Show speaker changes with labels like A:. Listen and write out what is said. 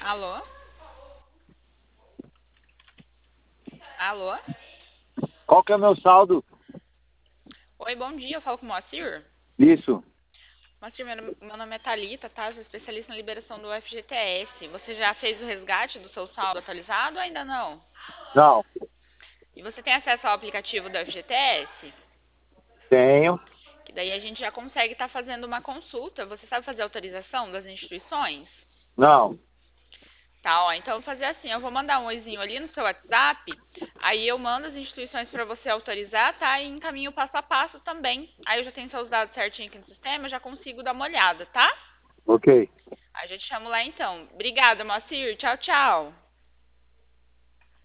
A: Alô? Alô?
B: Qual que é o meu saldo?
A: Oi, bom dia, eu falo com o Moacir.
B: Isso.
A: Moacir, meu nome é Thalita, tá? Eu sou especialista na liberação do FGTS. Você já fez o resgate do seu saldo atualizado ou ainda não?
B: Não,
A: E você tem acesso ao aplicativo do FGTS?
B: tenho.
A: Que daí a gente já consegue estar fazendo uma consulta. Você sabe fazer autorização das instituições?
B: Não.
A: Tá, ó, então eu vou fazer assim, eu vou mandar um oizinho ali no seu WhatsApp, aí eu mando as instituições para você autorizar, tá? E encaminho passo a passo também. Aí eu já tenho seus dados certinho aqui no sistema, eu já consigo dar uma olhada, tá?
B: Ok.
A: Aí eu já te chamo lá então. Obrigada, Moacir. Tchau, tchau.